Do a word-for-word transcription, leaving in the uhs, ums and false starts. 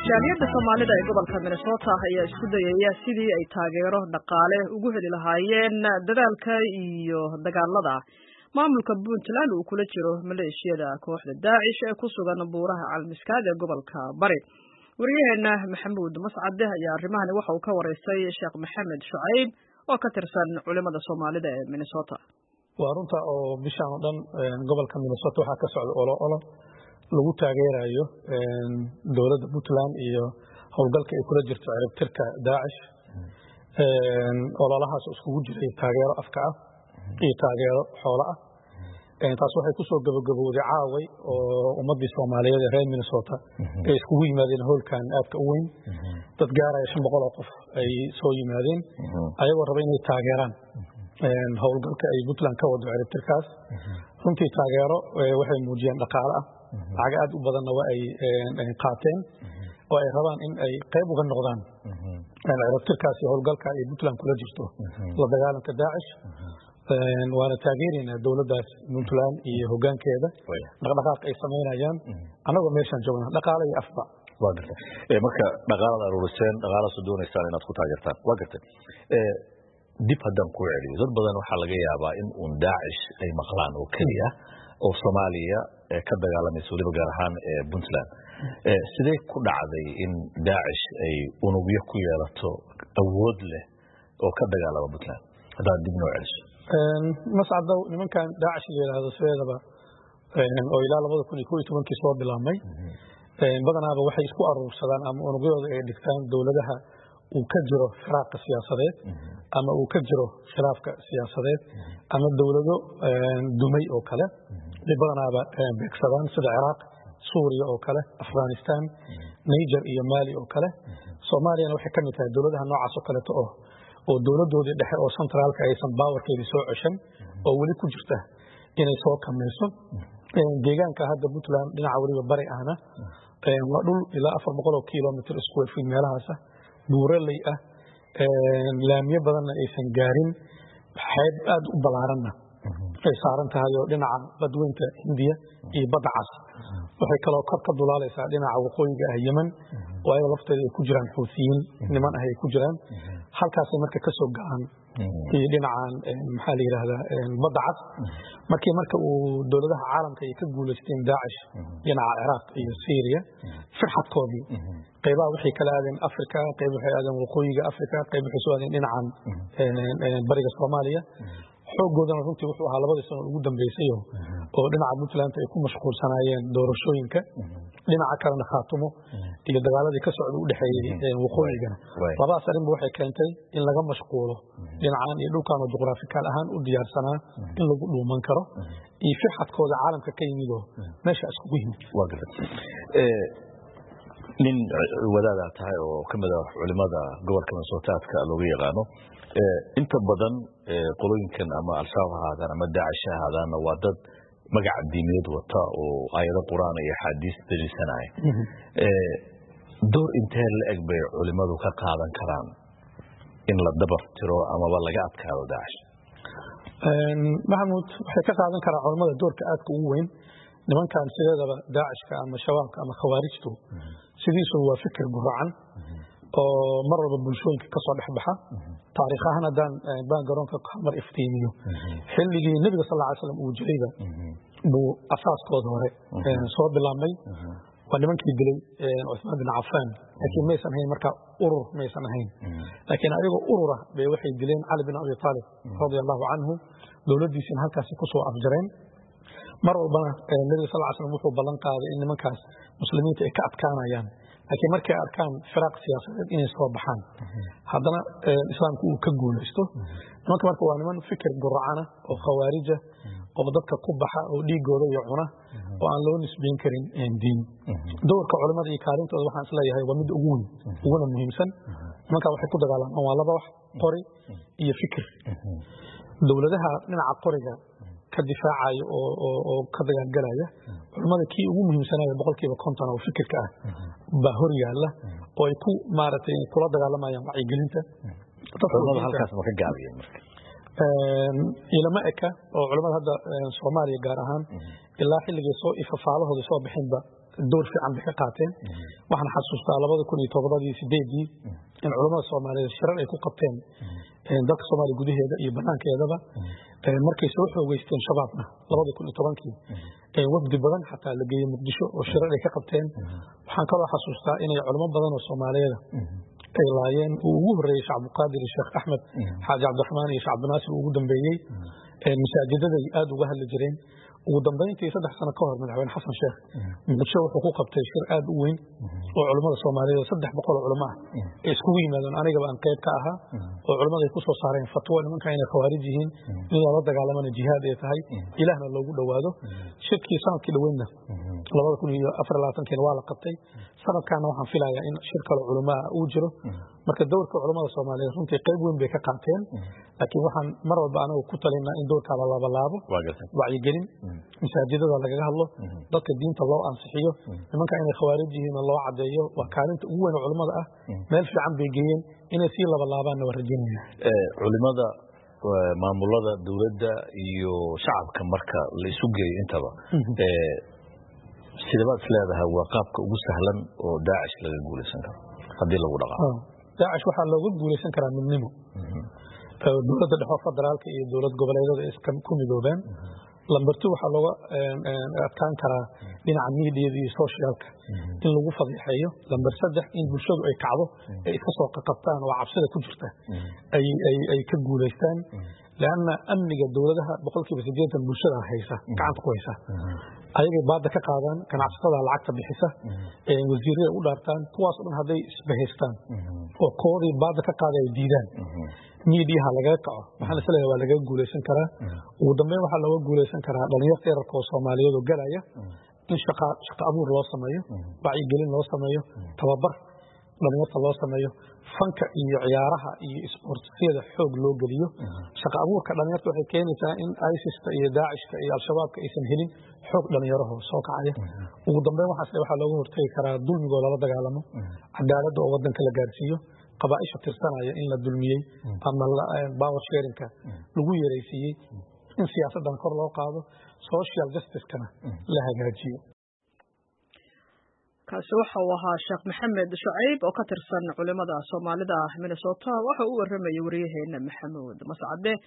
jaaliyadda Soomaalida ee gobolka Minnesota ayaa isku dayaya sidii ay taageero dhaqaale ugu heli lahaayeen dadaalka iyo dagaalada maamulka Puntland uu kula jiro maleeshiyada kooxda Daesh ee ku sugan buuraha Almiskaad ee gobolka Bari. Wariyaheena Maxamuud Mascade ayaa arrimahan waxa uu ka wareysay Sheekh Maxamed Shucayb oo ka tirsan culimada Soomaalida ee Minnesota. Waa runta oo bishaan oo dhan gobolka Minnesota waxa ka socda olo olo lagu taageerayo dawladda Puntland iyo howlgalka ay kula jirto ciribtirka Daesh ee ololahaas isku jiray taageero afka ah iyo taageero xoolo ah ee taas waxay ku soo gabagabowday caaway oo ummadii Soomaaliyeed ee reer Minnesota ay isku yimaadeen howlkan aadka u weyn dad gaaraya shan boqol oo qof ay soo yimaadeen ayagoo rabay inay taageeraan een howlgalka ay Puntland ka wado ciribtirkaas runtii taageero waxay muujiyeen dhaqaale ah lacag aad u badan oo ay qaateen oo ay rabaan in ay qayb uga noqdaan ciribtirkaasi howlgalka ay Puntland kula jirto la dagaalanka Daesh een waana taageerina dawladdaas Puntland iyo hoggaankeeda dhaqdhaqaaq ay sameynayaan anagoo meeshan joogna dhaqaale iyo afba waa gartay ee marka dhaqaalaha aruuriseen dhaqaalaha soo doonaysaan inaad ku taageertaan waa gartay ee dib hadan ku celiyo dad badan waxa laga yaabaa in uu Daesh ay maqlaan oo kaliya oo Soomaaliya ka dagaalamayso waliba gaar ahaan ee Puntland ee sidee ku dhacday in Daesh ay unugyo ku yeelato awood leh oo ka dagaalama Puntland hadaa dib noo celiso een mas'ado nimankan Daesh leeyahay sideedaba een oo ilaa laba kun iyo kow iyo toban kii soo bilaabmay een badanaaba waxay isku aruursadaan ama unugyada ay dhigtaan dawladaha uu ka jiro firaaq siyaasadeed ama uu ka jiro khilaafka siyaasadeed ama dawlado dumay oo kale badanaaba beegsadaan sida Iraq, Suuriya oo kale, Afghanistan, Niger iyo Mali oo kale. Soomaaliya waxay ka mid tahay dawladaha noocaas oo kale oo oo dawladoodii dhexe oo centraalka aysan powerkeedii soo ceshan oo wali ku jirta inay soo kameyso deegaanka hadda Puntland dhinaca waliba bari ahna waa dhul ilaa afar boqol oo kiiloomitir square feet meelahaas buuraley ah ee laamiyo badan aysan gaarin xeeb aad u balaaranna ay saaran tahay oo dhinaca badweynta Hindiya iyo badda Cas waxay kaloo kor ka dulaalaysaa dhinaca waqooyiga ah Yemen oo ay lafteeda ku jiraan Xuuthiyiin niman ah ay ku jiraan halkaas marka ka soo gacan iyo dhinacan maxaa la yiraahdaa badda Cas markii marka uu dawladaha caalamka ay ka guuleysteen Daesh dhinaca Iraq iyo Syria firxadkoodii qaybaha waxay kala aadeen Afrika qayb waxay aadeen waqooyiga Afrika qayb waxay soo aadeen dhinacan bariga Soomaaliya xooggoodana runtii wuxuu ahaa labadii sano ugu dambeysay oo dhinaca Puntland ay ku mashquulsanaayeen doorashooyinka dhinaca kalena Khaatumo iyo dagaaladii ka socday u dhaxeeyay waqooyiga labadaas arrinba waxay keentay in laga mashquulo dhinacan iyo dhulkan oo juqraafikaal ahaan u diyaarsanaa in lagu dhuuman karo iyo firxadkooda caalamka ka yimid oo meesha isku yimid waa gartay ee nin wadaada tahay oo kamid ah culimada gobolka Minnesota looga yaqaano ee inta badan qolooyinkan ama al-shabaab ama Daesh hadana waa dad magac diimeed wata oo aayado quraan iyo xadiis daliishanay ee door intee la eg bay culimadu ka qaadan karaan in la dabar tiro ama laga adkaado Daesh een Mahmoud waxay ka qaadan karaan culimada doorka aadka u weyn nimankan sideedaba Daeshka ama shabaabka ama khawaarijtu sidiisu waa fikir guracan oo mar walba bulshooyinka ka soo dhaxbaxa taariikh ahaan hadaan baan garoonka mar iftiimiyo xilligii nabiga sallallahu alayhi wasallam uu jirayba buu asaaskooda hore soo bilaabmay waa nimankii dilay Uthman bin Affan laakiin ma aysan ahayn marka urur ma aysan ahayn laakiin ayagoo urura bay waxay dileen Ali bin Abi Talib radiyallahu anhu dawladdiisina halkaas ku soo afjareen mar walbana nabiga sallallahu alayhi wasallam wuxuu ballan qaaday in nimankaas muslimiinta ay ka adkaanayaan laakiin markay arkaan firaaq siyaasadeed inay soo baxaan haddana islaamku uu ka guuleysto nimanka marka waa niman fikir guracana oo khawaarija oo dadka ku baxa oo dhiigooda iyo cuna oo aan loo nisbeyn karin diin doorka culimada iyo kaalintooda waxaan isleeyahay waa mid ugu weyn uguna muhiimsan nimanka waxay ku dagaalamaan waa laba wax qori iyo fikir dawladaha dhinaca qoriga ka difaacayo oo oo oo ka dagaalgalaya culimada kii ugu muhiimsanaa boqolkiiba konton oo fikirka ah ba hor yaala oo ay ku maaratay kula dagaalamayaan wacyigelinta dadka halkaas ma ka gaabiyeen marka een ilama eka oo culimada hadda Soomaaliya gaar ahaan ilaa xilligii soo ifafaalahooda soo bixinba door fiican bay ka qaateen waxaan xasuustaa labada kun iyo toban iyo sideed in culimada Soomaaliyeed shirar ay ku qabteen dalka Soomaaliya gudaheeda iyo banaankeedaba markay soo xoogeysteen shabaabna labada kun iyo toban ee wafdi badan xataa la geeyay Muqdisho oo shirar ay ka qabteen waxaan kaloo xasuustaa inay culimo badan oo Soomaaliyeed ay laayeen uu ugu horeeyay Sheekh Abdulqaadir Sheekh Axmed Xaaji Cabdiraxmaan iyo Sheekh Abdinaasir ugu dambeeyay masaajidada ay aad uga hadli jireen ugu dambeyntii saddex sano ka hor madaxweyne xasan sheekh muqdisho wuxuu ku qabtay shir aad u weyn oo culimada Soomaaliyeed saddex boqol oo culimo ah ee isku yimaadeen aniga baan qayb ka ahaa oo culimada ay ku soo saareen fatwo nimanka inay khawaarij yihiin in la dagaalamana jihaad ay tahay ilaahna loogu dhawaado shirkii sanadkii dhaweydna labada kun iyo afar iyo labaatan waa la qabtay sanadkan waxaan filayaa in shir kale culimo uu jiro marka doorka culimada Soomaaliyeed runtii qayb weyn bay ka qaateen laakiin waxaan mar walba anagu ku talinaa in doorka la laabo wacyigelin masaajidada lagaga hadlo dadka diinta loo ansixiyo nimanka inay khawaarij yihiin loo cadeeyo waa kaalinta ugu weyn culimada ah meel fiican bay geeyeen inay si laba laabaan war rajinayaan ee culimada maamulada dawladda iyo shacabka marka la isu geeyo intaba ee sidaba isleedahay waa qaabka ugu sahlan oo Daacish laga guuleysan karo hadii lagu dhaqaaqo Daacish waxa looga guuleysan karaa midnimo dawladda dhexe federaalka iyo dawlad goboleedyada iska ku midoobaan lambartu waxa looga adkaan karaa dhinaca miidiyaha iyo socialka in lagu fadhiixayo lambar saddex in bulshadu ay kacdo ay iska soo qabtaan oo cabsida ku jirta ay ay ay ka guuleystaan laana amniga dawladaha boqolkiiba siddeetan bulshada haysa gacanta ku haysa ayaga baad ka qaadaan ganacsatada lacagta bixisa ee wasiirada u dhaartaan kuwaas oo dhan haday isbahaystaan oo koodii baad ka qaaday diidaan miidiyaha laga kaco waxaan isleeyahay waa laga guuleysan karaa ugu dambeyn waxa laga guuleysan karaa dhalinyarada yararka oo Soomaaliyeed oo galaya in shaqo shaqo abuur loo sameeyo wacyi gelin loo sameeyo tababar dhalinyarada loo sameeyo fanka iyo ciyaaraha iyo sportsiyada xoog loo galiyo shaqo abuurka dhalinyarada waxay keenaysaa in ISIS iyo Daacish iyo Al-Shabaab aysan helin xoog dhalinyaro soo kacaya ugu dambeyn waxa waxa looga hortagi karaa dulmiga la dagaalamo cadaaladda oo wadanka la gaarsiiyo qabaa'isha tirsanaya in la dulmiyay ama power sharingka lagu yareysiyay in siyaasaddan kor loo qaado social justice-kana la hagaajiyo kaasi waxa uu ahaa Sheekh Maxamed Shucayb oo ka tirsan culimada Soomaalida Minnesota waxa uu waramayay wariyaheena Maxamuud Mascade